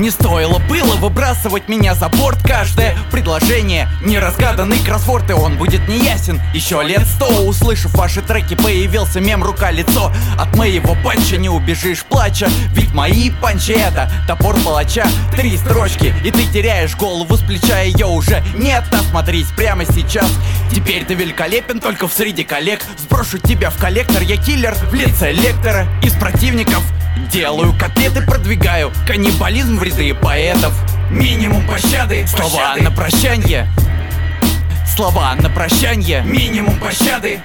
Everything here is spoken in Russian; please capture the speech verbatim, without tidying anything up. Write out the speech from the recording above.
Не стоило было выбрасывать меня за борт. Каждое предложение неразгаданный кроссворд, и он будет неясен еще лет сто. Услышав ваши треки, появился мем рука-лицо. От моего панча не убежишь плача, ведь мои панчи — это топор палача. Три строчки, и ты теряешь голову, с плеча ее уже нет. Осмотрись прямо сейчас. Теперь ты великолепен только в среди коллег. Сброшу тебя в коллектор, я киллер в лице лектора. Из противников делаю котлеты, продвигаю каннибализм в ряды поэтов. Минимум пощады, слова на прощанье. Слова на прощанье. Минимум пощады.